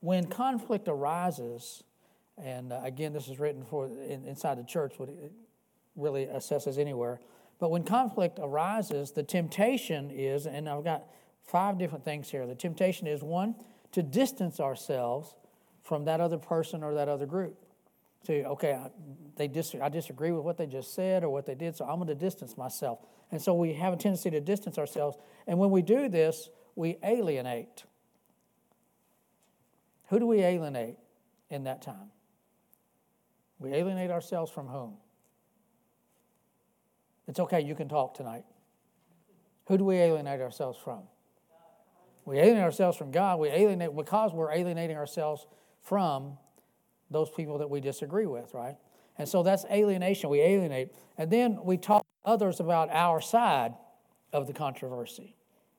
when conflict arises, and again, this is written for inside the church, what it really assesses anywhere. But when conflict arises, the temptation is, and I've got 5 different things here. The temptation is, 1, to distance ourselves from that other person or that other group. To, okay, I disagree with what they just said or what they did, so I'm going to distance myself. And so we have a tendency to distance ourselves. And when we do this, we alienate. Who do we alienate in that time? We alienate ourselves from whom? It's okay, you can talk tonight. Who do we alienate ourselves from? We alienate ourselves from God. We alienate because we're alienating ourselves from those people that we disagree with, right? And so that's alienation. We alienate. And then we talk to others about our side of the controversy.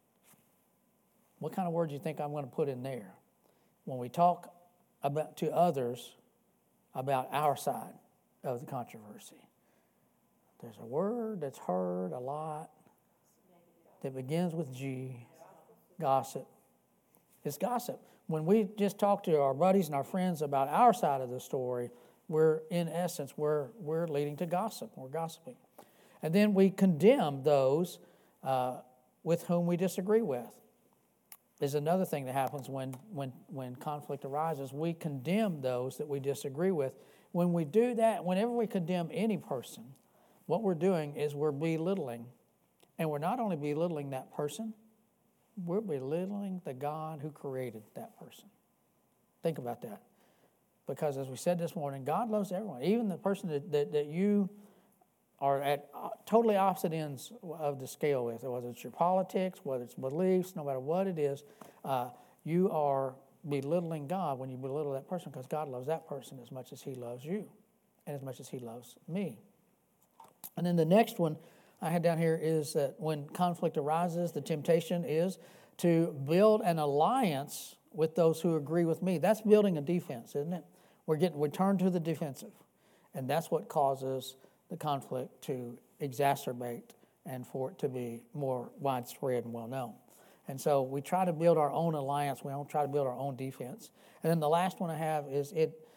What kind of word do you think I'm going to put in there? When we talk to others about our side of the controversy. There's a word that's heard a lot that begins with G. Gossip. It's gossip. When we just talk to our buddies and our friends about our side of the story, we're, in essence, we're leading to gossip. We're gossiping. And then we condemn those with whom we disagree with. Is another thing that happens when conflict arises. We condemn those that we disagree with. When we do that, whenever we condemn any person, what we're doing is we're belittling. And we're not only belittling that person, we're belittling the God who created that person. Think about that. Because as we said this morning, God loves everyone. Even the person that you are at totally opposite ends of the scale with, whether it's your politics, whether it's beliefs, no matter what it is, you are belittling God when you belittle that person, because God loves that person as much as he loves you and as much as he loves me. And then the next one I had down here is that when conflict arises, the temptation is to build an alliance with those who agree with me. That's building a defense, isn't it? We turn to the defensive. And that's what causes the conflict to exacerbate and for it to be more widespread and well known. And so we try to build our own alliance. We don't try to build our own defense. And then the last one I have is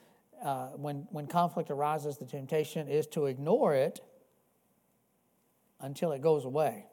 when conflict arises, the temptation is to ignore it until it goes away.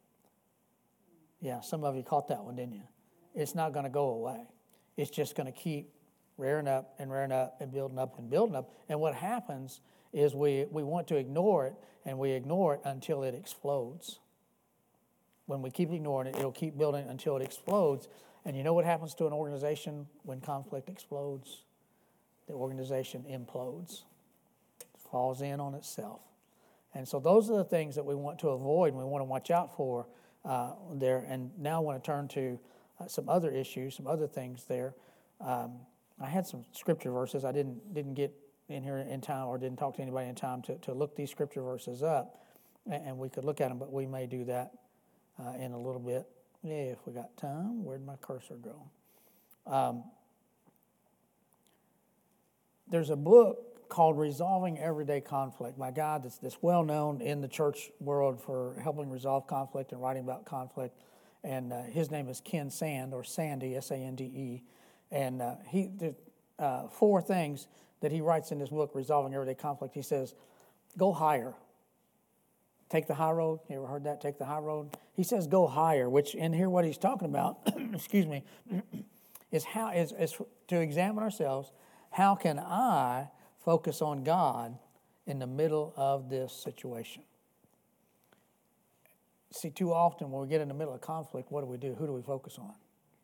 Yeah, some of you caught that one, didn't you? It's not going to go away. It's just going to keep rearing up and building up and building up. And what happens is we want to ignore it, and we ignore it until it explodes. When we keep ignoring it, it'll keep building until it explodes. And you know what happens to an organization when conflict explodes? The organization implodes. It falls in on itself. And so those are the things that we want to avoid and we want to watch out for there. And now I want to turn to some other issues, some other things there. I had some scripture verses. I didn't get in here in time, or didn't talk to anybody in time to look these scripture verses up. And we could look at them, but we may do that in a little bit. Yeah, if we got time. Where'd my cursor go? There's a book called Resolving Everyday Conflict by a guy that's well known in the church world for helping resolve conflict and writing about conflict. And his name is Ken Sande, or Sandy, S-A-N-D-E. And he did 4 things that he writes in this book, Resolving Everyday Conflict. He says, go higher. Take the high road. You ever heard that? Take the high road. He says go higher, which in here what he's talking about, excuse me, is to examine ourselves. How can I focus on God in the middle of this situation? See, too often when we get in the middle of conflict, what do? Who do we focus on?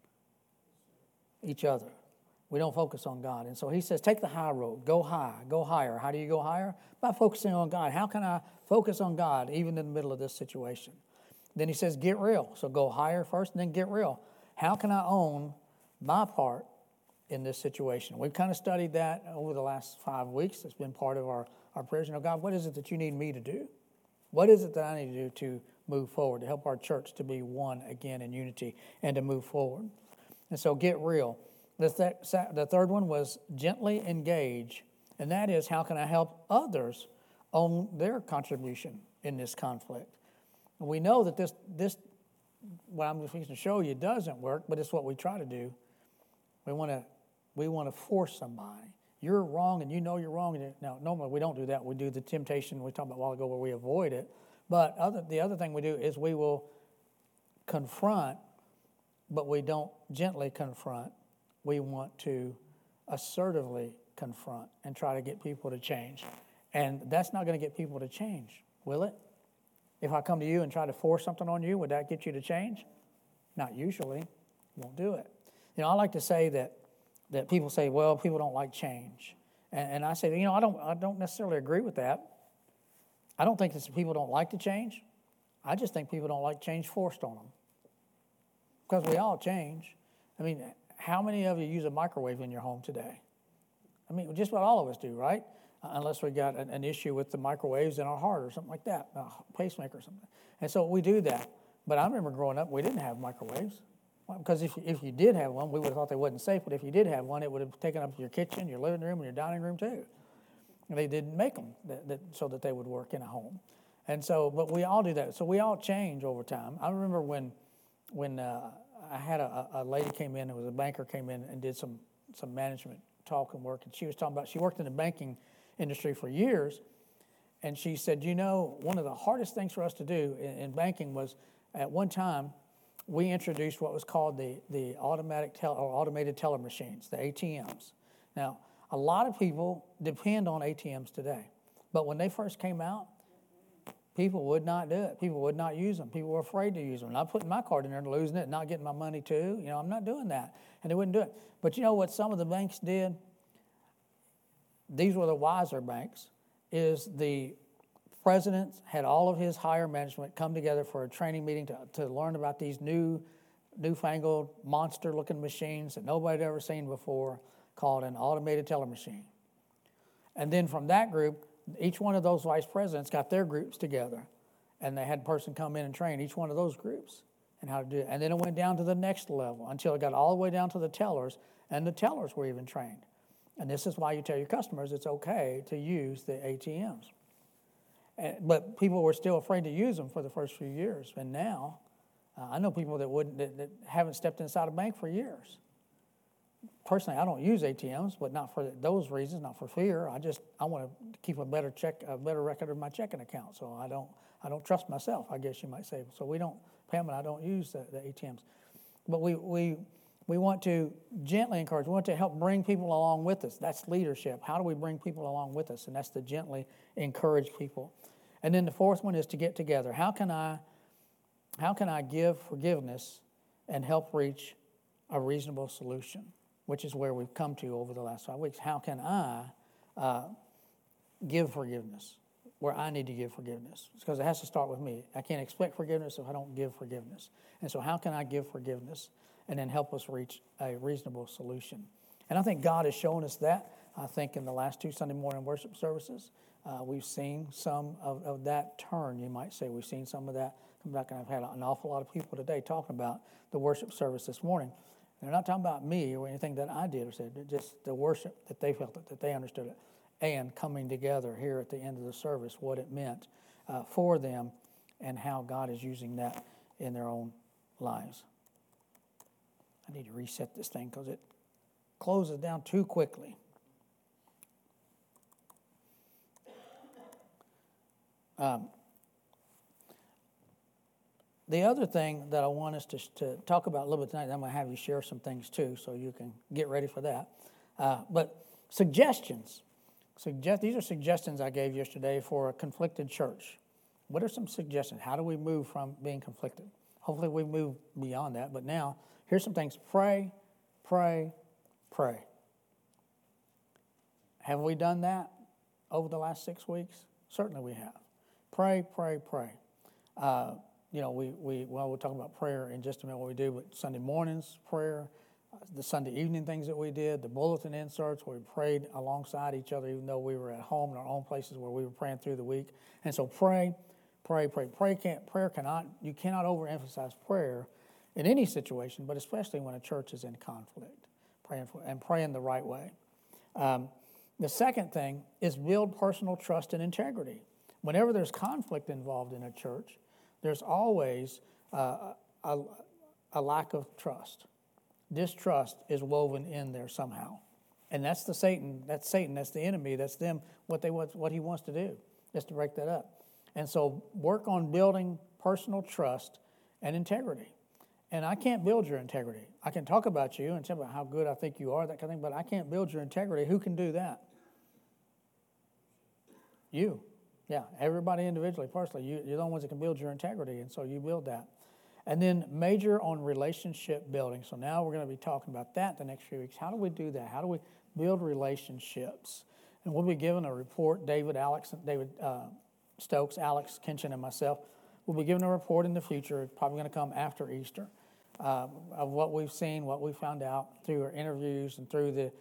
Each other. We don't focus on God. And so he says, take the high road. Go high. Go higher. How do you go higher? By focusing on God. How can I focus on God even in the middle of this situation? Then he says, get real. So go higher first and then get real. How can I own my part in this situation? We've kind of studied that over the last 5 weeks. It's been part of our prayers. God, what is it that you need me to do? What is it that I need to do to move forward, to help our church to be one again in unity and to move forward? And so get real. The third one was gently engage, and that is, how can I help others own their contribution in this conflict? And we know that this what I'm going to show you doesn't work, but it's what we try to do. We want to We want to force somebody. You're wrong and you know you're wrong. Now, normally we don't do that. We do the temptation we talked about a while ago where we avoid it. But the other thing we do is we will confront, but we don't gently confront. We want to assertively confront and try to get people to change. And that's not going to get people to change, will it? If I come to you and try to force something on you, would that get you to change? Not usually. Won't do it. I like to say that people say, well, people don't like change. And I say, I don't necessarily agree with that. I don't think that people don't like to change. I just think people don't like change forced on them. Because we all change. I mean, how many of you use a microwave in your home today? I mean, just about all of us do, right? Unless we got an issue with the microwaves in our heart or something like that, a pacemaker or something. And so we do that. But I remember growing up, we didn't have microwaves. Because if you did have one, we would have thought they wasn't safe. But if you did have one, it would have taken up your kitchen, your living room, and your dining room too. And they didn't make them so that they would work in a home. And so, but we all do that. So we all change over time. I remember when I had a lady came in, it was a banker came in and did some management talk and work. And she was talking about, she worked in the banking industry for years. And she said, one of the hardest things for us to do in banking was at one time, we introduced what was called the automated teller machines, the ATMs. Now, a lot of people depend on ATMs today. But when they first came out, people would not do it. People would not use them. People were afraid to use them. And I'm putting my card in there and losing it and not getting my money too. I'm not doing that. And they wouldn't do it. But you know what some of the banks did? These were the wiser banks, is the president had all of his higher management come together for a training meeting to learn about these newfangled monster-looking machines that nobody had ever seen before, called an automated teller machine. And then from that group, each one of those vice presidents got their groups together, and they had a person come in and train each one of those groups and how to do it. And then it went down to the next level until it got all the way down to the tellers, and the tellers were even trained. And this is why you tell your customers it's okay to use the ATMs. But people were still afraid to use them for the first few years. And now, I know people that haven't stepped inside a bank for years. Personally, I don't use ATMs, but not for those reasons, not for fear. I want to keep a better record of my checking account. So I don't trust myself, I guess you might say. So Pam and I don't use the ATMs. But we want to gently encourage. We want to help bring people along with us. That's leadership. How do we bring people along with us? And that's to gently encourage people. And then the fourth one is to get together. How can I give forgiveness and help reach a reasonable solution, which is where we've come to over the last 5 weeks. How can I give forgiveness where I need to give forgiveness? Because it has to start with me. I can't expect forgiveness if I don't give forgiveness. And so how can I give forgiveness and then help us reach a reasonable solution? And I think God has shown us that. I think in the last 2 Sunday morning worship services, we've seen some of that turn, you might say. We've seen some of that come back, and I've had an awful lot of people today talking about the worship service this morning. They're not talking about me or anything that I did or said, just the worship that they felt it, that they understood it, and coming together here at the end of the service, what it meant for them and how God is using that in their own lives. I need to reset this thing because it closes down too quickly. The other thing that I want us to talk about a little bit tonight, I'm going to have you share some things too, so you can get ready for that. But suggestions. These are suggestions I gave yesterday for a conflicted church. What are some suggestions? How do we move from being conflicted? Hopefully we move beyond that. But now, here's some things. Pray, pray, pray. Have we done that over the last 6 weeks? Certainly we have. Pray, pray, pray. We'll talk about prayer in just a minute, what we do, but Sunday mornings, prayer, the Sunday evening things that we did, the bulletin inserts where we prayed alongside each other, even though we were at home in our own places where we were praying through the week. And so pray, pray, pray. You cannot overemphasize prayer in any situation, but especially when a church is in conflict, praying the right way. The second thing is build personal trust and integrity. Whenever there's conflict involved in a church, there's always a lack of trust. Distrust is woven in there somehow. And that's the Satan. That's Satan. That's the enemy. That's them. What he wants to do is to break that up. And so work on building personal trust and integrity. And I can't build your integrity. I can talk about you and tell about how good I think you are, that kind of thing, but I can't build your integrity. Who can do that? You. Yeah, everybody individually, personally. You're the only ones that can build your integrity, and so you build that. And then major on relationship building. So now we're going to be talking about that the next few weeks. How do we do that? How do we build relationships? And we'll be given a report, David Stokes, Alex Kinchin, and myself. We'll be given a report in the future, it's probably going to come after Easter, of what we've seen, what we found out through our interviews and through the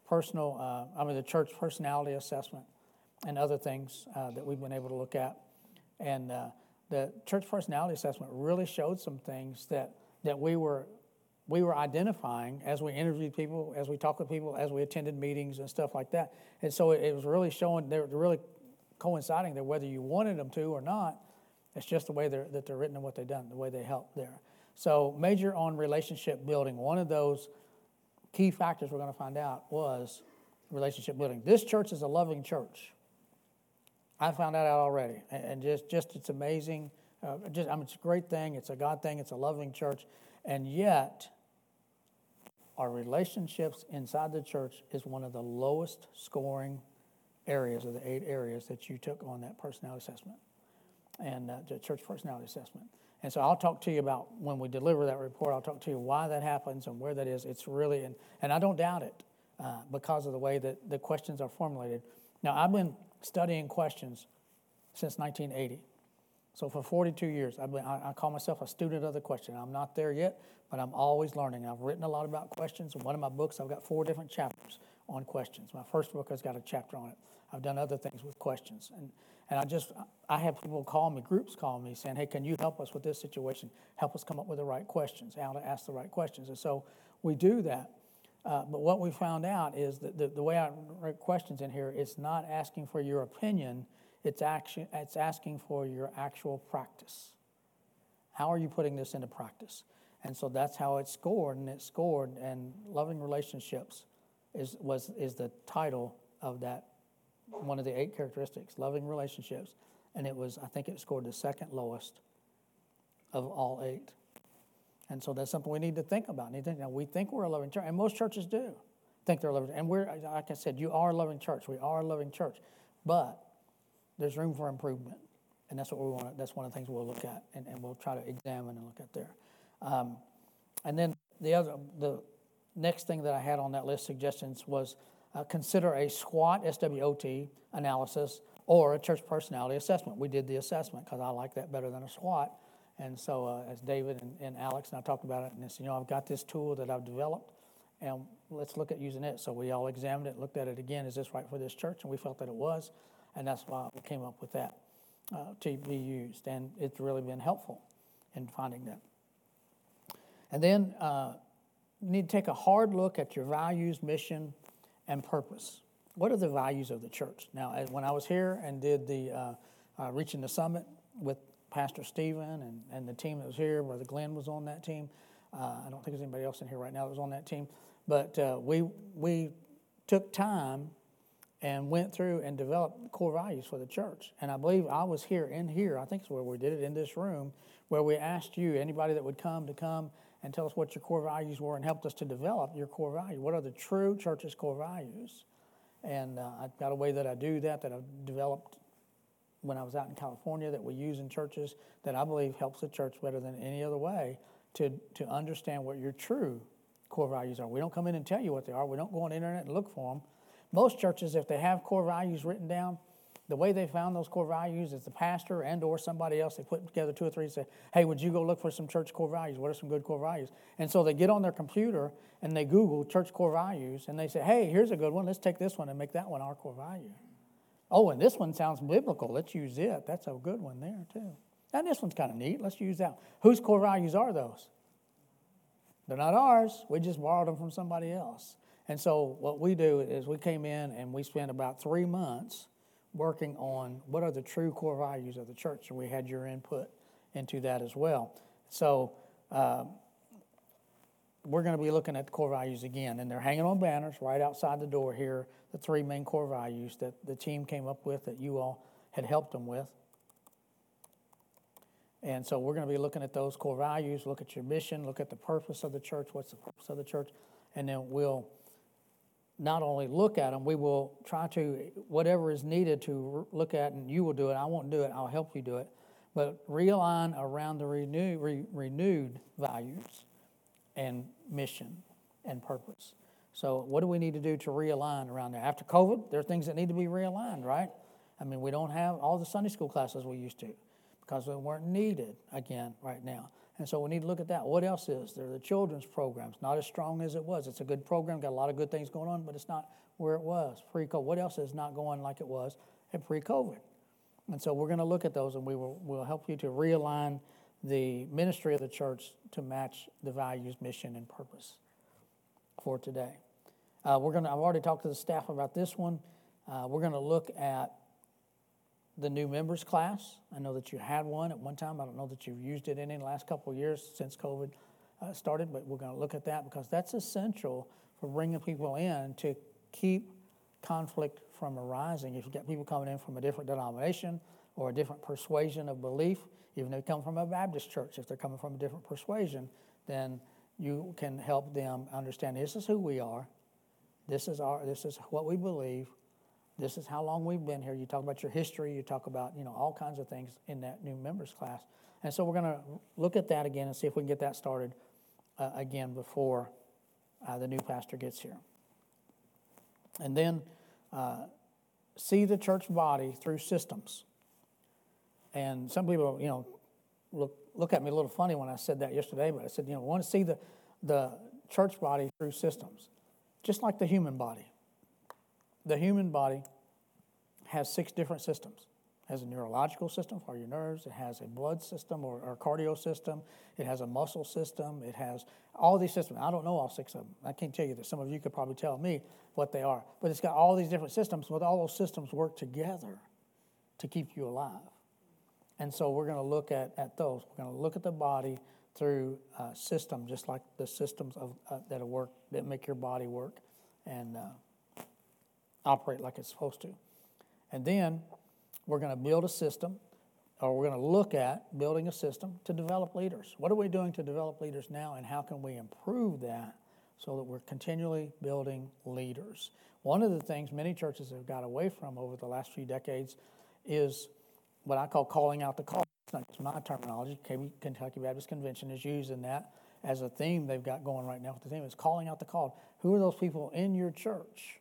the church personality assessment and other things that we've been able to look at. And the church personality assessment really showed some things that we were identifying as we interviewed people, as we talked with people, as we attended meetings and stuff like that. And so it was really showing, they're really coinciding that whether you wanted them to or not, it's just the way that they're written and what they've done, the way they help there. So major on relationship building. One of those key factors we're going to find out was relationship building. This church is a loving church. I found that out already, and just it's amazing. It's a great thing. It's a God thing. It's a loving church, and yet our relationships inside the church is one of the lowest scoring areas of the 8 areas that you took on that personality assessment and the church personality assessment. And so I'll talk to you about when we deliver that report. I'll talk to you why that happens and where that is. It's really, and I don't doubt it because of the way that the questions are formulated. Now, I've been studying questions since 1980. So for 42 years, I call myself a student of the question. I'm not there yet, but I'm always learning. I've written a lot about questions. In one of my books, I've got 4 different chapters on questions. My first book has got a chapter on it. I've done other things with questions. And I have people call me, groups call me saying, hey, can you help us with this situation? Help us come up with the right questions, how to ask the right questions. And so we do that. But what we found out is that the way I write questions in here, it's not asking for your opinion, it's asking for your actual practice. How are you putting this into practice? And so that's how it's scored, and loving relationships is the title of that, one of the 8 characteristics, loving relationships. And I think it scored the second lowest of all 8. And so that's something we need to think about. We think we're a loving church, and most churches do think they're a loving church. And we're, like I said, you are a loving church. We are a loving church. But there's room for improvement. And that's what we want. That's one of the things we'll look at, and we'll try to examine and look at there. And then the next thing that I had on that list suggestions was consider a SWOT, SWOT analysis, or a church personality assessment. We did the assessment because I like that better than a SWOT. And so as David and Alex and I talked about it, and I said, I've got this tool that I've developed, and let's look at using it. So we all examined it, looked at it again. Is this right for this church? And we felt that it was, and that's why we came up with that to be used. And it's really been helpful in finding that. And then you need to take a hard look at your values, mission, and purpose. What are the values of the church? Now, when I was here and did the Reaching the Summit with Pastor Stephen and the team that was here, Brother Glenn was on that team. I don't think there's anybody else in here right now that was on that team. But we took time and went through and developed core values for the church. And I believe I was here, I think it's where we did it, in this room, where we asked you, anybody that would come, to come and tell us what your core values were and helped us to develop your core values. What are the true church's core values? And I've got a way that I do that I've developed when I was out in California that we use in churches that I believe helps the church better than any other way to understand what your true core values are. We don't come in and tell you what they are. We don't go on the internet and look for them. Most churches, if they have core values written down, the way they found those core values is the pastor and or somebody else, they put together 2 or 3 and say, hey, would you go look for some church core values? What are some good core values? And so they get on their computer and they Google church core values and they say, hey, here's a good one. Let's take this one and make that one our core value. Oh, and this one sounds biblical. Let's use it. That's a good one there, too. And this one's kind of neat. Let's use that. Whose core values are those? They're not ours. We just borrowed them from somebody else. And so what we do is we came in and we spent about 3 months working on what are the true core values of the church. And we had your input into that as well. So we're going to be looking at the core values again, and they're hanging on banners right outside the door here, the 3 main core values that the team came up with that you all had helped them with. And so we're going to be looking at those core values, look at your mission, look at the purpose of the church, what's the purpose of the church, and then we'll not only look at them, we will try to, whatever is needed to look at, and you will do it, I won't do it, I'll help you do it, but realign around the renewed values and mission and purpose. So what do we need to do to realign around there? After COVID, there are things that need to be realigned, right? I mean, we don't have all the Sunday school classes we used to because they weren't needed again right now. And so we need to look at that. What else is there? The children's programs, not as strong as it was. It's a good program, got a lot of good things going on, but it's not where it was pre-COVID. What else is not going like it was at pre-COVID? And so we're going to look at those, and we'll help you to realign the ministry of the church to match the values, mission, and purpose for today. I've already talked to the staff about this one. We're going to look at the new members class. I know that you had one at one time. I don't know that you've used it in the last couple of years since COVID started, but we're going to look at that because that's essential for bringing people in to keep conflict from arising. If you've got people coming in from a different denomination or a different persuasion of belief, even if they come from a Baptist church, if they're coming from a different persuasion, then you can help them understand this is who we are, this is what we believe, this is how long we've been here. You talk about your history, you talk about all kinds of things in that new members class. And so we're going to look at that again and see if we can get that started again before the new pastor gets here. And then see the church body through systems. And some people, look at me a little funny when I said that yesterday, but I said, we want to see the church body through systems, just like the human body. The human body has 6 different systems. It has a neurological system for your nerves. It has a blood system or cardio system. It has a muscle system. It has all these systems. I don't know all 6 of them. I can't tell you that. Some of you could probably tell me what they are. But it's got all these different systems, but all those systems work together to keep you alive. And so we're going to look at those. We're going to look at the body through systems, just like the systems of that make your body work and operate like it's supposed to. And then we're going to build a system, or we're going to look at building a system to develop leaders. What are we doing to develop leaders now, and how can we improve that so that we're continually building leaders? One of the things many churches have got away from over the last few decades is what I call calling out the call. It's not just my terminology. Kentucky Baptist Convention is using that as a theme they've got going right now. With the theme is calling out the called. Who are those people in your church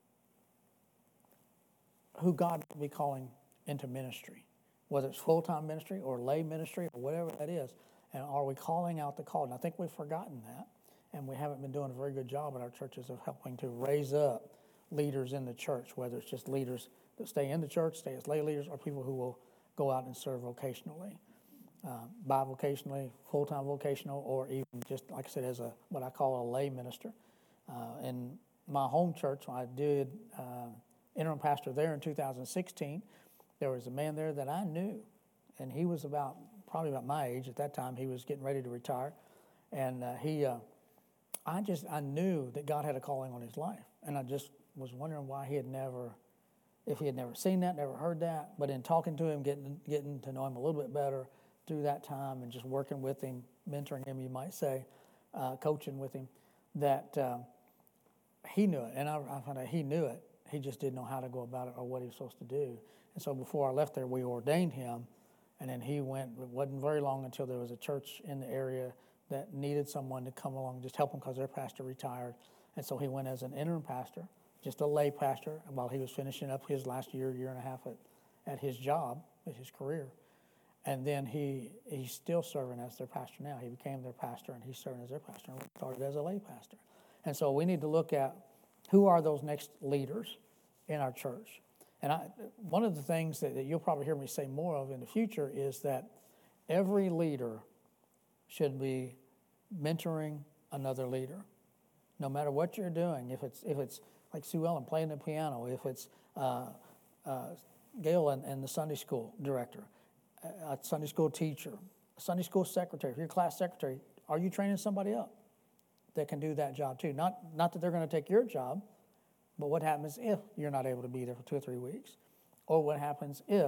who God will be calling into ministry, whether it's full-time ministry or lay ministry or whatever that is? And are we calling out the called? And I think we've forgotten that, and we haven't been doing a very good job in our churches of helping to raise up leaders in the church, whether it's just leaders that stay in the church, stay as lay leaders, or people who will go out and serve vocationally, bivocationally, full-time vocational, or even just, like I said, as what I call a lay minister. In my home church, I did interim pastor there in 2016. There was a man there that I knew, and he was probably about my age at that time. He was getting ready to retire, and I knew that God had a calling on his life, and I just was wondering why if he had never seen that, never heard that. But in talking to him, getting to know him a little bit better through that time, and just working with him, mentoring him, you might say, coaching with him, that he knew it, and I found out he knew it. He just didn't know how to go about it or what he was supposed to do. And so before I left there, we ordained him, and then he went. It wasn't very long until there was a church in the area that needed someone to come along and just help them because their pastor retired. And so he went as an interim pastor, just a lay pastor, while he was finishing up his last year and a half at his job, at his career. And then he's still serving as their pastor now. He became their pastor, and he's serving as their pastor, and started as a lay pastor. And so we need to look at who are those next leaders in our church. And one of the things that you'll probably hear me say more of in the future is that every leader should be mentoring another leader, no matter what you're doing. If it's like Sue Ellen playing the piano, if it's Gail and the Sunday school director, a Sunday school teacher, a Sunday school secretary, if you're a class secretary, are you training somebody up that can do that job too. Not that they're going to take your job, but what happens if you're not able to be there for 2 or 3 weeks? Or what happens if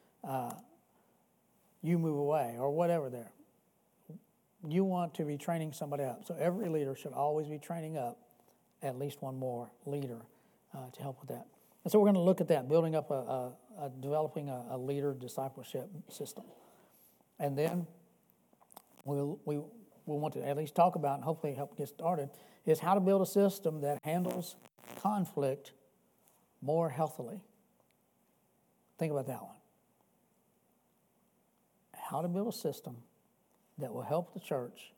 you move away or whatever there? You want to be training somebody up. So every leader should always be training up at least one more leader to help with that. And so we're going to look at that, building up developing a leader discipleship system. And then we want to at least talk about, and hopefully help get started, is how to build a system that handles conflict more healthily. Think about that one. How to build a system that will help the church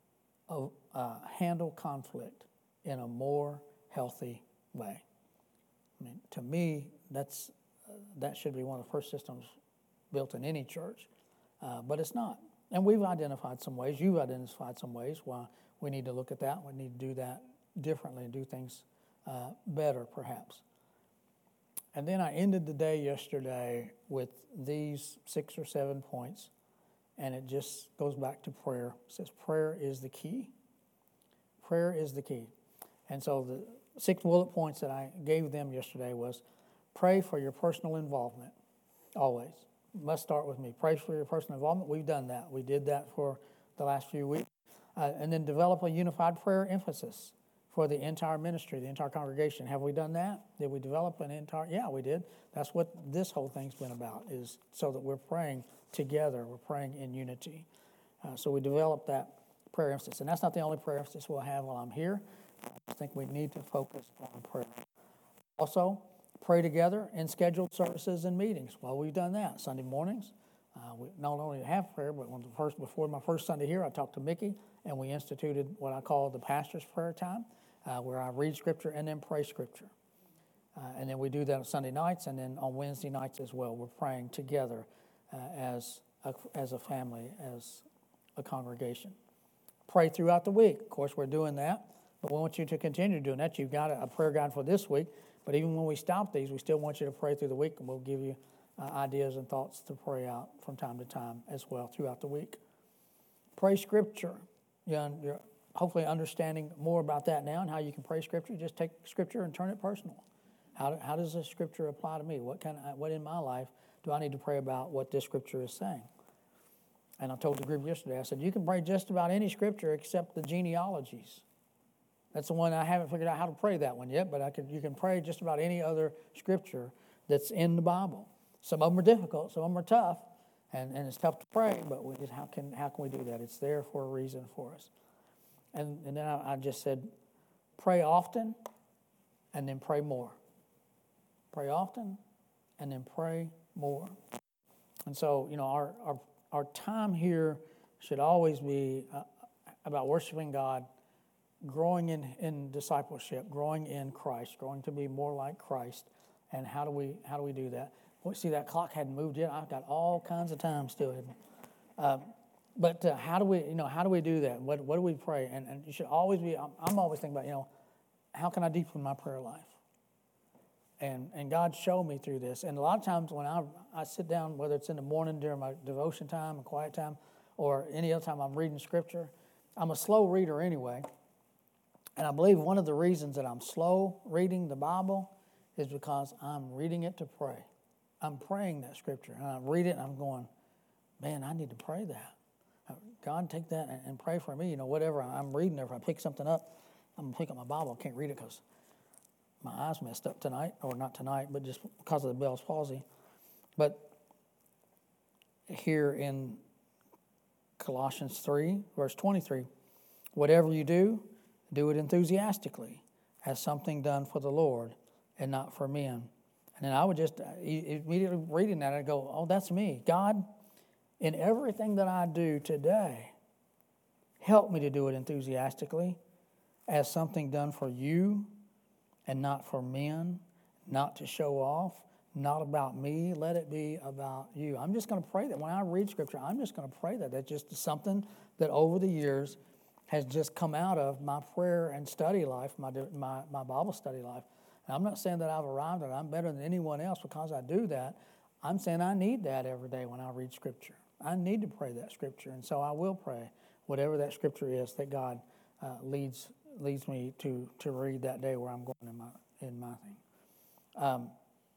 handle conflict in a more healthy way. I mean, to me, that should be one of the first systems built in any church, but it's not. And we've identified some ways, you've identified some ways why we need to look at that. We need to do that differently and do things better, perhaps. And then I ended the day yesterday with these 6 or 7 points, and it just goes back to prayer. It says prayer is the key. Prayer is the key. And so the 6 bullet points that I gave them yesterday was pray for your personal involvement, always. Must start with me. Pray for your personal involvement. We've done that. We did that for the last few weeks. And then develop a unified prayer emphasis for the entire ministry, the entire congregation. Have we done that? Did we develop an entire? Yeah, we did. That's what this whole thing's been about, is so that we're praying together. We're praying in unity. So we developed that prayer emphasis. And that's not the only prayer emphasis we'll have while I'm here. I think we need to focus on prayer. Also, pray together in scheduled services and meetings. Well, we've done that. Sunday mornings, we not only have prayer, but before my first Sunday here, I talked to Mickey, and we instituted what I call the pastor's prayer time, where I read Scripture and then pray Scripture. And then we do that on Sunday nights, and then on Wednesday nights as well. We're praying together as a family, as a congregation. Pray throughout the week. Of course, we're doing that, but we want you to continue doing that. You've got a prayer guide for this week, but even when we stop these, we still want you to pray through the week, and we'll give you ideas and thoughts to pray out from time to time as well throughout the week. Pray Scripture. You're hopefully understanding more about that now and how you can pray Scripture. Just take Scripture and turn it personal. How does this Scripture apply to me? What in my life do I need to pray about what this Scripture is saying? And I told the group yesterday, I said, you can pray just about any Scripture except the genealogies. That's the one I haven't figured out how to pray that one yet, but you can pray just about any other Scripture that's in the Bible. Some of them are difficult, some of them are tough, and it's tough to pray, but how can we do that? It's there for a reason for us. And then I just said, pray often, and then pray more. Pray often, and then pray more. And so, our time here should always be about worshiping God, growing in discipleship, growing in Christ, growing to be more like Christ. And how do we do that? Well, see, that clock hadn't moved yet. I've got all kinds of time still in me. But how do we do that? What do we pray? And you should always be. I'm always thinking about, how can I deepen my prayer life? And God showed me through this. And a lot of times when I sit down, whether it's in the morning during my devotion time and quiet time, or any other time I'm reading Scripture, I'm a slow reader anyway. And I believe one of the reasons that I'm slow reading the Bible is because I'm reading it to pray. I'm praying that Scripture, and I read it, and I'm going, man, I need to pray that. God, take that and pray for me. Whatever I'm reading, if I pick something up, I'm going to pick up my Bible. I can't read it because my eyes messed up tonight, or not tonight, but just because of the Bell's palsy. But here in Colossians 3, verse 23, whatever you do, do it enthusiastically, as something done for the Lord and not for men. And then I would just, immediately reading that, I'd go, oh, that's me. God, in everything that I do today, help me to do it enthusiastically, as something done for you and not for men, not to show off, not about me. Let it be about you. I'm just going to pray that. When I read Scripture, I'm just going to pray that. That's just something that over the years has just come out of my prayer and study life, my Bible study life. And I'm not saying that I've arrived at it. I'm better than anyone else because I do that. I'm saying I need that every day when I read Scripture. I need to pray that Scripture. And so I will pray whatever that Scripture is that God leads me to read that day where I'm going in my thing.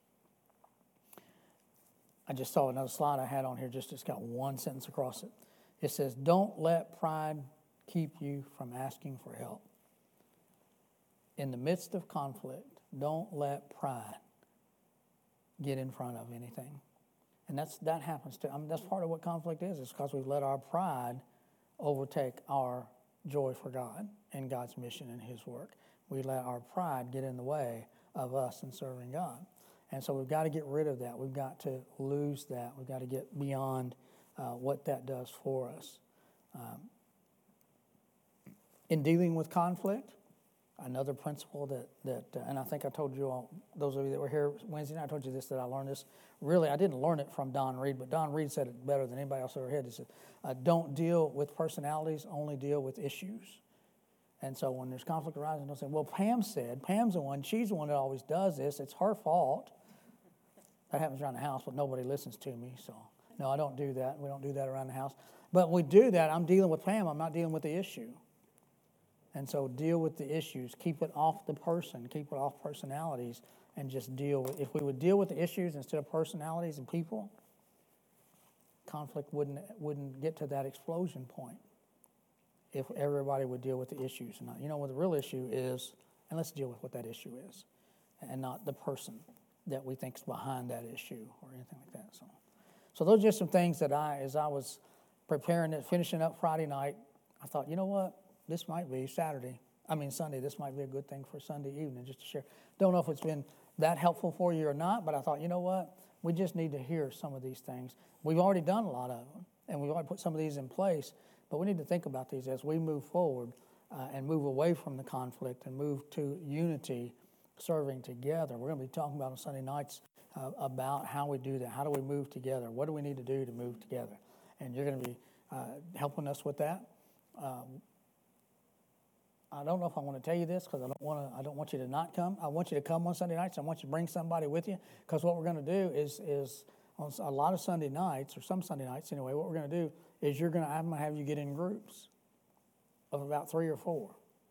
I just saw another slide I had on here, just it's got one sentence across it. It says, don't let pride keep you from asking for help. In the midst of conflict, don't let pride get in front of anything. And that happens too. That's part of what conflict is. It's because we've let our pride overtake our joy for God and God's mission and His work. We let our pride get in the way of us in serving God. And so we've got to get rid of that. We've got to lose that. We've got to get beyond what that does for us. In dealing with conflict, another principle that and I think I told you all, those of you that were here Wednesday night, I told you this, that I learned this. Really, I didn't learn it from Don Reed, but Don Reed said it better than anybody else ever had. He said, don't deal with personalities, only deal with issues. And so when there's conflict arising, don't say, well, Pam's the one, she's the one that always does this, it's her fault. That happens around the house, but nobody listens to me, so no, I don't do that. We don't do that around the house. But we do that, I'm dealing with Pam, I'm not dealing with the issue. And so deal with the issues. Keep it off the person. Keep it off personalities and just deal with. If we would deal with the issues instead of personalities and people, conflict wouldn't get to that explosion point. If everybody would deal with the issues. And you know what the real issue is, and let's deal with what that issue is, and not the person that we think is behind that issue or anything like that. So those are just some things that as I was preparing it, finishing up Friday night, I thought, you know what? This might be Sunday. This might be a good thing for Sunday evening just to share. Don't know if it's been that helpful for you or not, but I thought, you know what? We just need to hear some of these things. We've already done a lot of them, and we've already put some of these in place, but we need to think about these as we move forward and move away from the conflict and move to unity, serving together. We're going to be talking about on Sunday nights about how we do that. How do we move together? What do we need to do to move together? And you're going to be helping us with that. I don't know if I want to tell you this because I don't want you to not come. I want you to come on Sunday nights. I want you to bring somebody with you because what we're going to do is on a lot of Sunday nights, or some Sunday nights anyway, what we're going to do is I'm going to have you get in groups of about 3 or 4.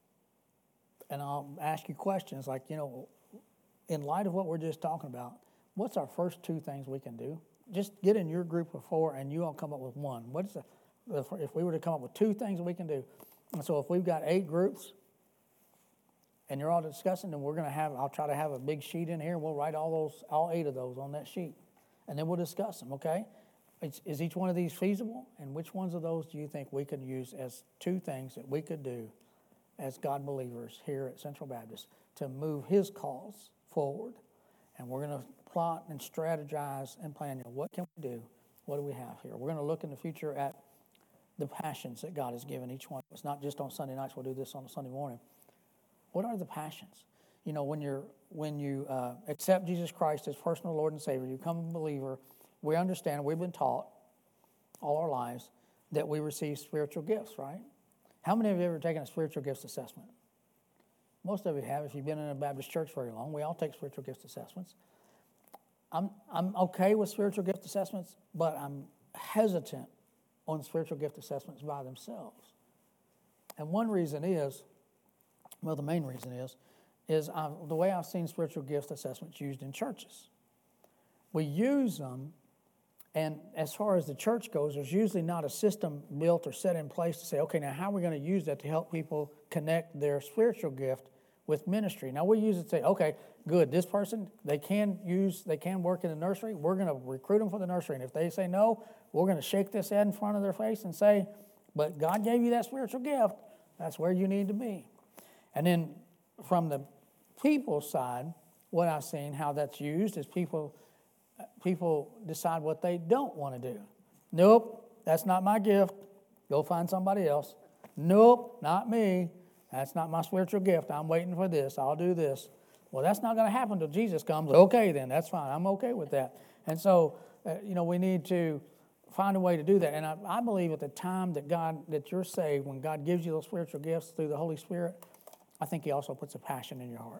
And I'll ask you questions like, in light of what we're just talking about, what's our first 2 things we can do? Just get in your group of 4 and you all come up with one. If we were to come up with 2 things we can do? And so if we've got 8 groups and you're all discussing, then I'll try to have a big sheet in here and we'll write all 8 of those on that sheet. And then we'll discuss them, okay? Is each one of these feasible? And which ones of those do you think we could use as 2 things that we could do as God believers here at Central Baptist to move His cause forward? And we're going to plot and strategize and plan, what can we do? What do we have here? We're going to look in the future at the passions that God has given each one of us. Not just on Sunday nights, we'll do this on a Sunday morning. What are the passions? When you accept Jesus Christ as personal Lord and Savior, you become a believer, we understand, we've been taught all our lives that we receive spiritual gifts, right? How many of you have ever taken a spiritual gifts assessment? Most of you have. If you've been in a Baptist church very long, we all take spiritual gifts assessments. I'm okay with spiritual gift assessments, but I'm hesitant on spiritual gift assessments by themselves. And one reason is, the main reason is the way I've seen spiritual gift assessments used in churches. We use them, and as far as the church goes, there's usually not a system built or set in place to say, okay, now how are we going to use that to help people connect their spiritual gift with ministry? Now we use it to say, okay, good, this person, they can work in the nursery. We're going to recruit them for the nursery. And if they say no, we're going to shake this head in front of their face and say, but God gave you that spiritual gift. That's where you need to be. And then from the people side, what I've seen, how that's used is people decide what they don't want to do. Nope, that's not my gift. Go find somebody else. Nope, not me. That's not my spiritual gift. I'm waiting for this. I'll do this. Well, that's not going to happen until Jesus comes. Okay, then, that's fine. I'm okay with that. And so, we need to find a way to do that. And I believe at the time that you're saved, when God gives you those spiritual gifts through the Holy Spirit, I think He also puts a passion in your heart.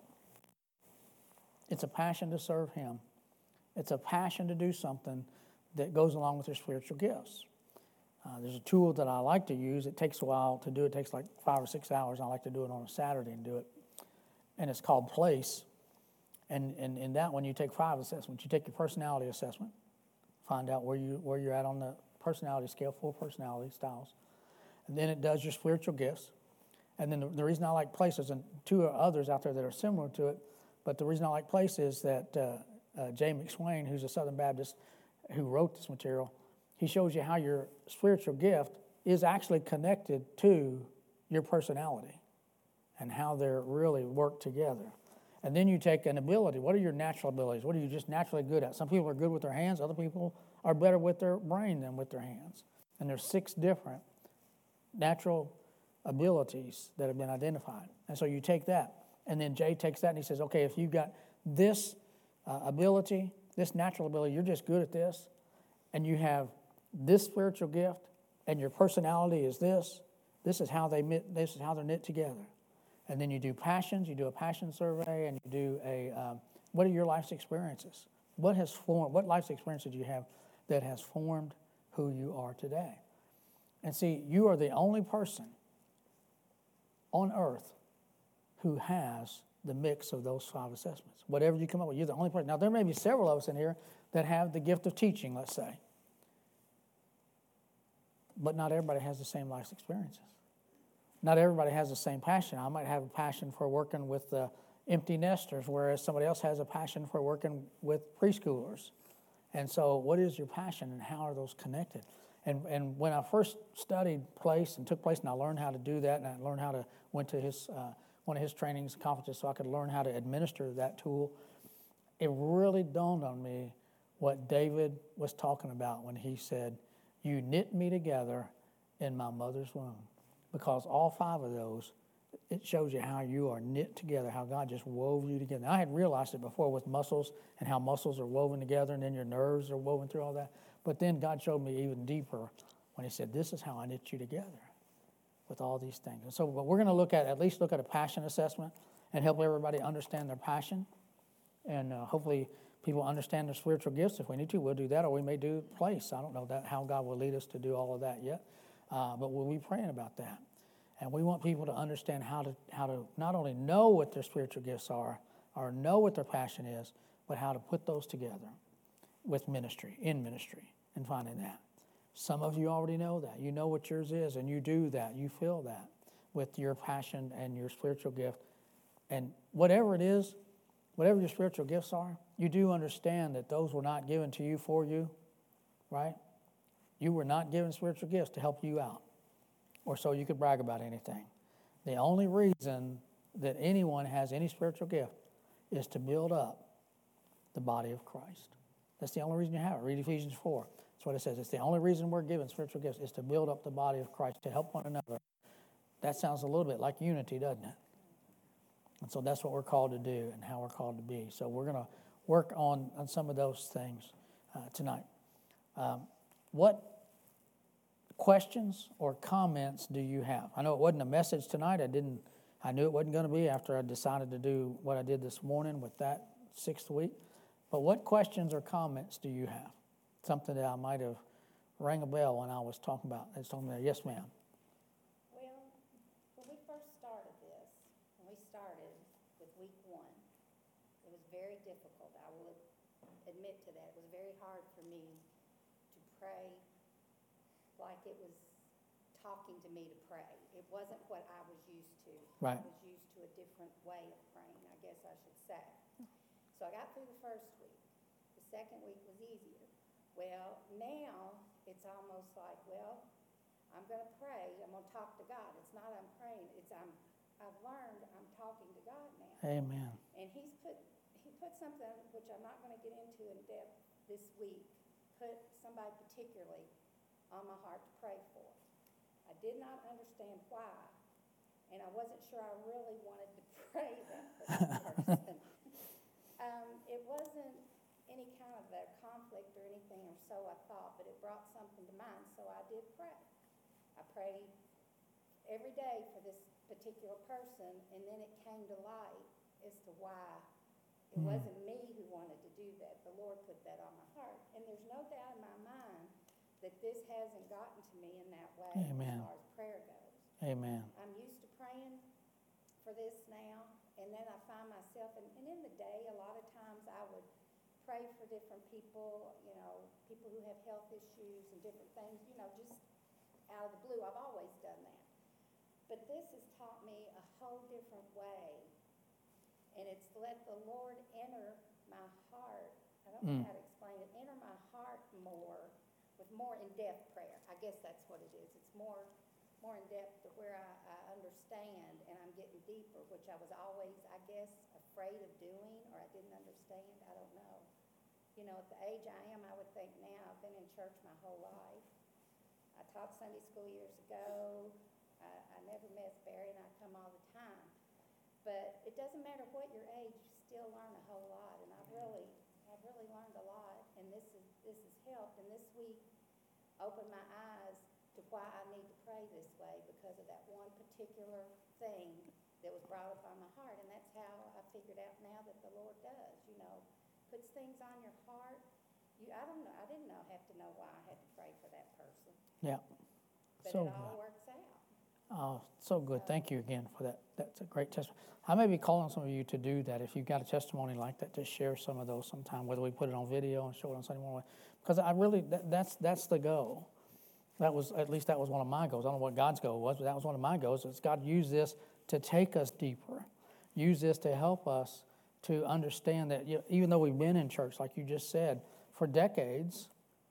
It's a passion to serve Him. It's a passion to do something that goes along with your spiritual gifts. There's a tool that I like to use. It takes a while to do. It takes like 5 or 6 hours. I like to do it on a Saturday and do it. And it's called Place. And in that one, you take 5 assessments. You take your personality assessment, find out where you're at on the personality scale, 4 personality styles. And then it does your spiritual gifts. And then the reason I like Place is, and 2 others out there that are similar to it, but the reason I like Place is that Jay McSwain, who's a Southern Baptist who wrote this material, he shows you how your spiritual gift is actually connected to your personality and how they're really work together. And then you take an ability. What are your natural abilities? What are you just naturally good at? Some people are good with their hands. Other people are better with their brain than with their hands. And there's 6 different natural abilities that have been identified. And so you take that. And then Jay takes that and he says, okay, if you've got this ability, this natural ability, you're just good at this, and you have this spiritual gift, and your personality is this is how they're knit together. And then you do passions, you do a passion survey, and you do what are your life's experiences? What life's experiences do you have that has formed who you are today? And see, you are the only person on earth who has the mix of those 5 assessments. Whatever you come up with, you're the only person. Now, there may be several of us in here that have the gift of teaching, let's say. But not everybody has the same life experiences. Not everybody has the same passion. I might have a passion for working with empty nesters, whereas somebody else has a passion for working with preschoolers. And so what is your passion and how are those connected? And when I first studied Place and took Place and I learned how to do that, and I learned how to, went to his one of his trainings and conferences so I could learn how to administer that tool, it really dawned on me what David was talking about when he said, you knit me together in my mother's womb. Because all 5 of those, it shows you how you are knit together, how God just wove you together. Now, I had realized it before with muscles and how muscles are woven together and then your nerves are woven through all that. But then God showed me even deeper when he said, this is how I knit you together with all these things. And so we're going to at least look at a passion assessment and help everybody understand their passion. And hopefully people understand their spiritual gifts. If we need to, we'll do that, or we may do Place. I don't know how God will lead us to do all of that yet, but we'll be praying about that. And we want people to understand how to not only know what their spiritual gifts are or know what their passion is, but how to put those together with ministry, in ministry, and finding that. Some of you already know that. You know what yours is, and you do that. You feel that with your passion and your spiritual gift. And whatever it is, whatever your spiritual gifts are, you do understand that those were not given to you for you, right? You were not given spiritual gifts to help you out or so you could brag about anything. The only reason that anyone has any spiritual gift is to build up the body of Christ. That's the only reason you have it. Read Ephesians 4. That's what it says. It's the only reason we're given spiritual gifts is to build up the body of Christ, to help one another. That sounds a little bit like unity, doesn't it? And so that's what we're called to do and how we're called to be. So we're going to work on some of those things tonight. What questions or comments do you have? I know it wasn't a message tonight. I knew it wasn't going to be after I decided to do what I did this morning with that 6th week. But what questions or comments do you have? Something that I might have rang a bell when I was talking about. Yes, ma'am. Well, when we first started this, when we started with week 1, it was very difficult. I will admit to that. It was very hard for me to pray like it was talking to me to pray. It wasn't what I was used to. Right. I was used to a different way of praying, I guess I should say. So I got through the first week. The second week was easier. Well, now it's almost like, I'm going to pray. I'm going to talk to God. It's not I'm praying. I've learned I'm talking to God now. Amen. And he put something, which I'm not going to get into in depth this week, put somebody particularly on my heart to pray for. I did not understand why, and I wasn't sure I really wanted to pray that for that person. It wasn't any kind of a conflict or anything, or so I thought, but it brought something to mind, so I did pray. I prayed every day for this particular person, and then it came to light as to why it wasn't me who wanted to do that. The Lord put that on my heart. And there's no doubt in my mind that this hasn't gotten to me in that way Amen. as far as prayer goes. Amen. I'm used to praying for this now, and then I find myself, and in the day, a lot of times I would pray for different people, people who have health issues and different things, just out of the blue. I've always done that. But this has taught me a whole different way, and it's let the Lord enter my heart. I don't know how to explain it. Enter my heart more with more in-depth prayer. I guess that's what it is. It's more in-depth to where I understand, and I'm getting deeper, which I was always, I guess, afraid of doing, or I didn't understand. I don't know. At the age I am, I would think now, I've been in church my whole life. I taught Sunday school years ago. I never miss Barry, and I come all the time. But it doesn't matter what your age, you still learn a whole lot, and I've really learned a lot, and this has helped. And this week opened my eyes to why I need to pray this way, because of that one particular thing that was brought up on my heart. And that's how I figured out now that the Lord does, puts things on your heart. I didn't have to know why I had to pray for that person. Yeah. But So it all good. works out. Oh, so good. Thank you again for that. That's a great testimony. I may be calling some of you to do that. If you've got a testimony like that, to share some of those sometime, whether we put it on video and show it on Sunday morning. Because I really, that's the goal. That was one of my goals. I don't know what God's goal was, but that was one of my goals. Is God use this to take us deeper. Use this to help us to understand that even though we've been in church, like you just said, for decades,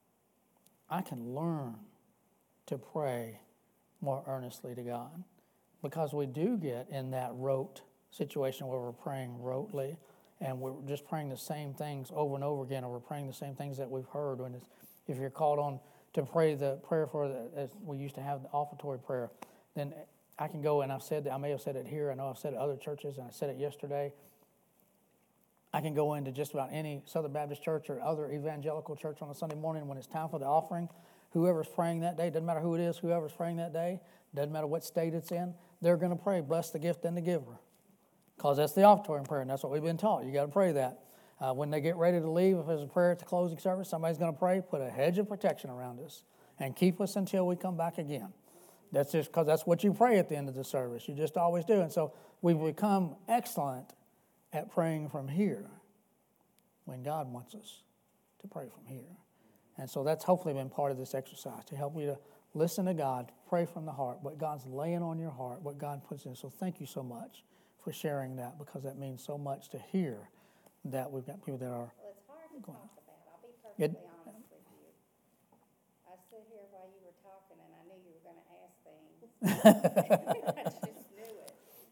I can learn to pray more earnestly to God, because we do get in that rote situation where we're praying rotely, and we're just praying the same things over and over again, or we're praying the same things that we've heard. When if you're called on to pray the prayer as we used to have the offertory prayer, then I can go, and I may have said it here, I know I've said it at other churches, and I said it yesterday. I can go into just about any Southern Baptist church or other evangelical church on a Sunday morning when it's time for the offering. Whoever's praying that day, doesn't matter who it is, whoever's praying that day, doesn't matter what state it's in, they're going to pray, bless the gift and the giver. Because that's the offertory prayer, and that's what we've been taught. You got to pray that. When they get ready to leave, if there's a prayer at the closing service, somebody's going to pray, put a hedge of protection around us, and keep us until we come back again. That's just because that's what you pray at the end of the service. You just always do. And so we've become excellent at praying from here when God wants us to pray from here. And so that's hopefully been part of this exercise, to help you to listen to God, pray from the heart, what God's laying on your heart, what God puts in. So thank you so much for sharing that, because that means so much to hear that we've got people that are... Well, it's hard to talk about. I'll be perfectly honest with you. I stood here while you were talking, and I knew you were going to ask things. I just knew it.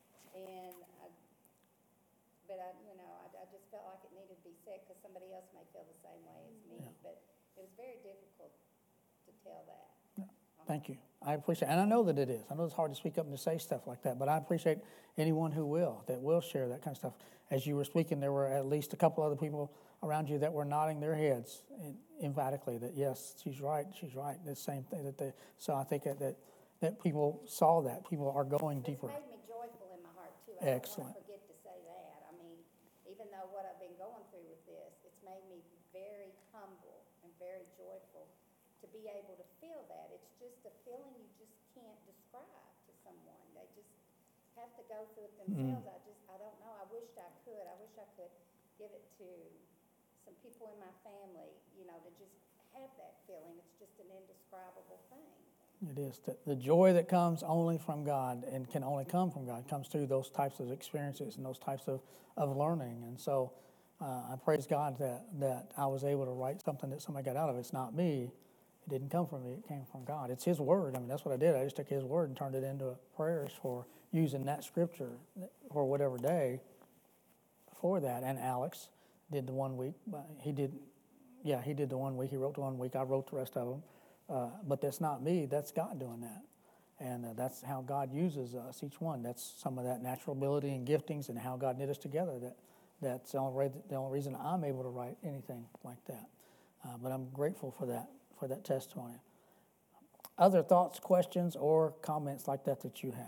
But I just felt like it needed to be said, because somebody else may feel the same way as me. Yeah. But it was very difficult to tell that. Yeah. Thank you. I appreciate it. And I know that it is. I know it's hard to speak up and to say stuff like that, but I appreciate anyone that will share that kind of stuff. As you were speaking, there were at least a couple other people around you that were nodding their heads emphatically that, yes, she's right, the same thing. So I think that people saw that. People are going deeper. It's made me joyful in my heart, too. Excellent. I don't want to forget to say that. I mean, even though what I've been going through with this, it's made me very humble and very joyful to be able to feel that. It's just a feeling you just can't describe to someone. They just have to go through it themselves. I don't know. I wish I could. I wish I could give it to some people in my family, to just have that feeling. It's just an indescribable thing. It is. The joy that comes only from God and can only come from God comes through those types of experiences and those types of learning. And so I praise God that I was able to write something that somebody got out of it. It's not me. It didn't come from me. It came from God. It's His Word. I mean, that's what I did. I just took His Word and turned it into prayers for using that Scripture for whatever day for that. And Alex did the 1 week. He did the 1 week. He wrote the 1 week. I wrote the rest of them. But that's not me. That's God doing that. And that's how God uses us, each one. That's some of that natural ability and giftings and how God knit us together. That's the only reason I'm able to write anything like that. But I'm grateful for that testimony. Other thoughts, questions, or comments like that you have?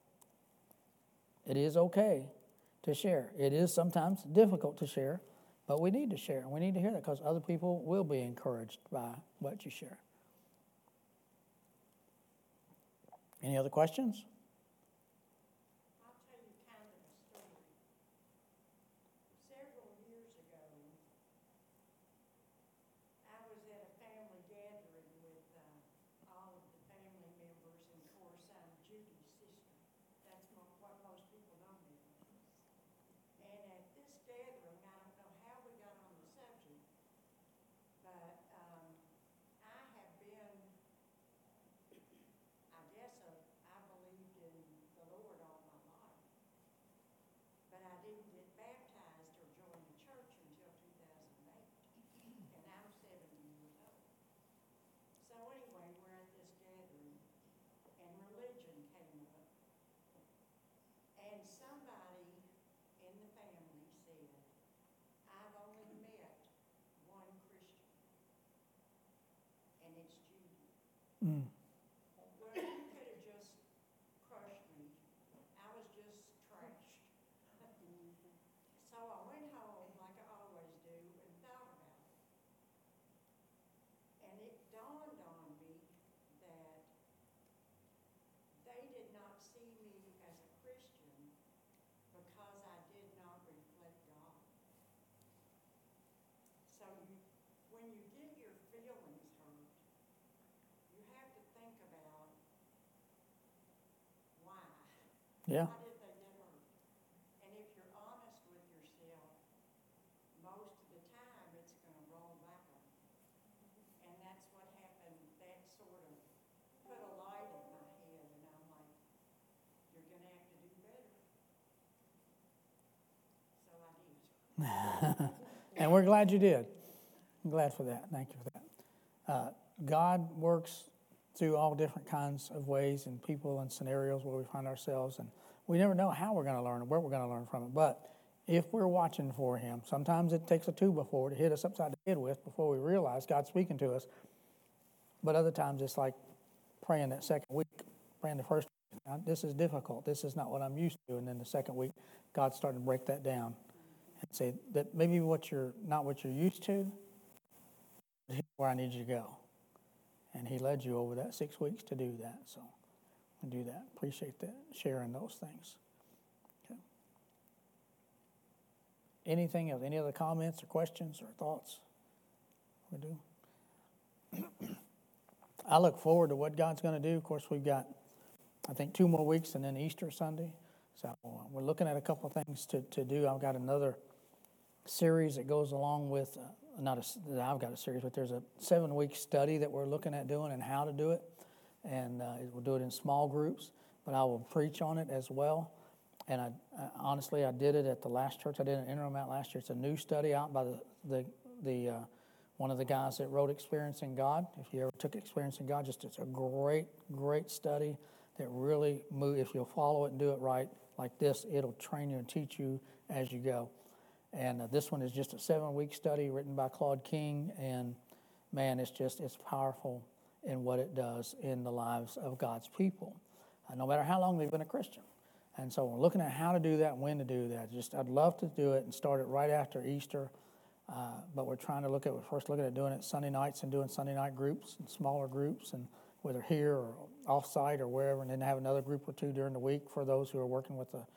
It is okay to share. It is sometimes difficult to share, But we need to share. We need to hear that because other people will be encouraged by what you share. Any other questions? I'll tell you kind of a story. Several years ago, I was at a family gathering with all of the family members, and of course, I'm Judy's sister. That's what most people know me as. And at this gathering, I don't know how we got on the subject, but I have been, I guess, I believed in the Lord all my life, but I didn't get baptized or join the church until 2008, and I'm 70 years old. So anyway, we're at this gathering, and religion came up, and somebody in the family said, I've only met one Christian, and it's Judy. Mm. Well, you could have just crushed me. I was just trashed. So I went home like I always do and thought about it. And it dawned on me that they did not see me as a Christian because I did not reflect God. So when you get your feelings hurt, you have to think about why. Yeah. Why did they get hurt? And if you're honest with yourself, most of the time it's going to roll back on you. And that's what happened. That sort of put a light in my head, and I'm like, you're going to have to do better. So I did. And we're glad you did. I'm glad for that. Thank you for that. God works through all different kinds of ways and people and scenarios where we find ourselves. And we never know how we're going to learn or where we're going to learn from it. But if we're watching for him, sometimes it takes a two-by-four to hit us upside the head with before we realize God's speaking to us. But other times it's like praying that second week, praying the first week. Now, this is difficult. This is not what I'm used to. And then the second week, God's starting to break that down and say that maybe not what you're used to, but here's where I need you to go. And he led you over that 6 weeks to do that. So I do that. Appreciate that, sharing those things. Okay. Anything else? Any other comments or questions or thoughts? We do. I look forward to what God's going to do. Of course, we've got, I think, 2 more weeks and then Easter Sunday. So we're looking at a couple of things to do. I've got another series that goes along with, I've got a series, but there's a 7-week study that we're looking at doing and how to do it. And we'll do it in small groups, but I will preach on it as well. And honestly, I did it at the last church. I did an interim out last year. It's a new study out by the one of the guys that wrote Experiencing God. If you ever took Experiencing God, it's a great study that really if you'll follow it and do it right like this, it'll train you and teach you as you go. And this one is just a 7-week study written by Claude King. And man, it's powerful in what it does in the lives of God's people, no matter how long they've been a Christian. And so we're looking at how to do that and when to do that. I'd love to do it and start it right after Easter. But we're trying to we're first looking at doing it Sunday nights and doing Sunday night groups and smaller groups, and whether here or off-site or wherever, and then have another group or two during the week for those who are working with the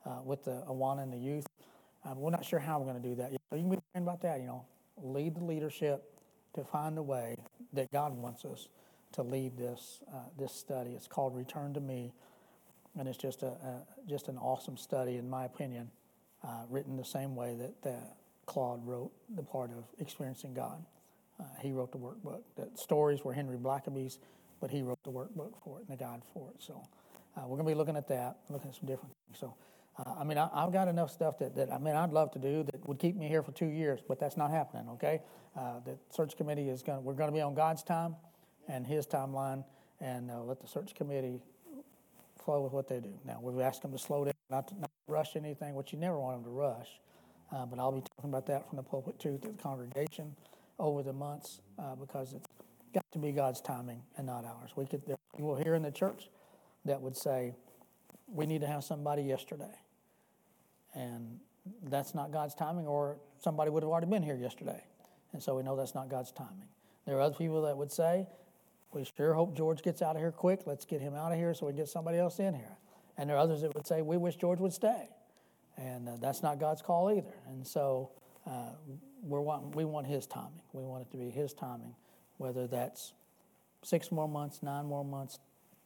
Awana and the youth. We're not sure how we're going to do that yet. So you can be praying about that, lead the leadership to find a way that God wants us to lead this study. It's called Return to Me, and it's just an awesome study, in my opinion, written the same way that Claude wrote the part of Experiencing God. He wrote the workbook. The stories were Henry Blackaby's, but he wrote the workbook for it and the guide for it. So we're going to be looking at that, looking at some different things. So, I've got enough stuff that I'd love to do that would keep me here for 2 years, but that's not happening, okay? The search committee we're going to be on God's time and his timeline, and let the search committee flow with what they do. Now, we've asked them to slow down, not to rush anything, which you never want them to rush. But I'll be talking about that from the pulpit too, to the congregation over the months, because it's got to be God's timing and not ours. There are people here in the church that would say, we need to have somebody yesterday. And that's not God's timing, or somebody would have already been here yesterday. And so we know that's not God's timing. There are other people that would say, we sure hope George gets out of here quick. Let's get him out of here so we can get somebody else in here. And there are others that would say, we wish George would stay. And that's not God's call either. And so we want his timing. We want it to be his timing, whether that's 6 more months, 9 more months,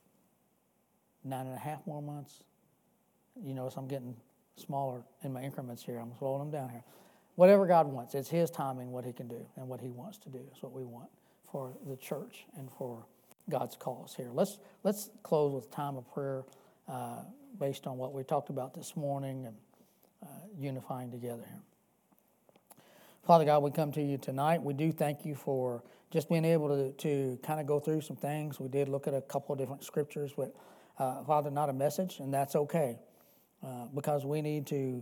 9.5 more months. You notice I'm getting smaller in my increments here. I'm slowing them down here. Whatever God wants, it's his timing, what he can do and what he wants to do. It's what we want for the church and for God's cause here. Let's close with time of prayer based on what we talked about this morning and unifying together here. Father God, we come to you tonight. We do thank you for just being able to kind of go through some things. We did look at a couple of different scriptures, but Father, not a message, and that's okay because we need to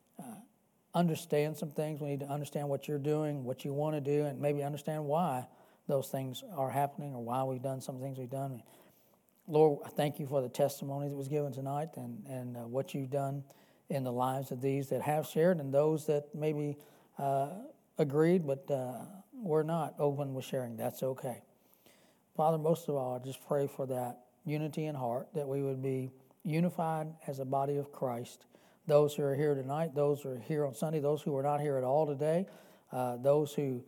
understand some things. We need to understand what you're doing, what you want to do, and maybe understand why those things are happening or why we've done some things we've done. Lord, I thank you for the testimony that was given tonight and what you've done in the lives of these that have shared and those that maybe agreed but were not open with sharing. That's okay. Father, most of all, I just pray for that unity in heart, that we would be unified as a body of Christ. Those who are here tonight, those who are here on Sunday, those who are not here at all today, those who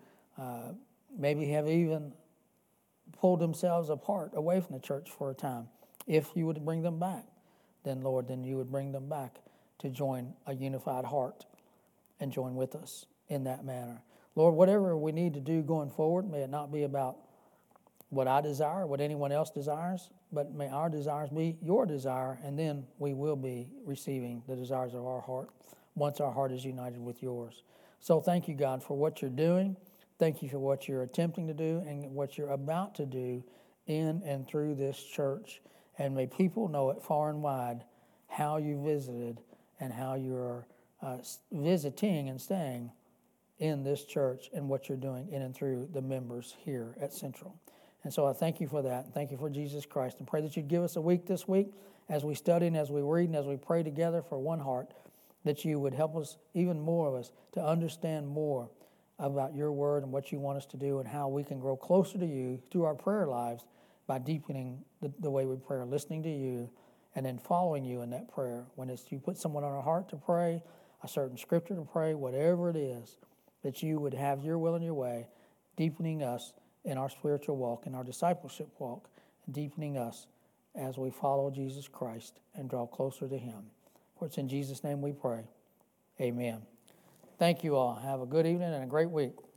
maybe have even pulled themselves apart away from the church for a time. If you would bring them back, then Lord, then you would bring them back to join a unified heart and join with us in that manner. Lord, whatever we need to do going forward, may it not be about what I desire, what anyone else desires, but may our desires be your desire, and then we will be receiving the desires of our heart once our heart is united with yours. So thank you, God, for what you're doing. Thank you for what you're attempting to do and what you're about to do in and through this church. And may people know it far and wide how you visited and how you're visiting and staying in this church and what you're doing in and through the members here at Central. And so I thank you for that. Thank you for Jesus Christ. And pray that you'd give us a week this week as we study and as we read and as we pray together for one heart, that you would help us, even more of us, to understand more about your word and what you want us to do and how we can grow closer to you through our prayer lives by deepening the way we pray, listening to you, and then following you in that prayer. When it's you put someone on our heart to pray, a certain scripture to pray, whatever it is, that you would have your will and your way, deepening us in our spiritual walk, in our discipleship walk, deepening us as we follow Jesus Christ and draw closer to him. For it's in Jesus' name we pray. Amen. Thank you all. Have a good evening and a great week.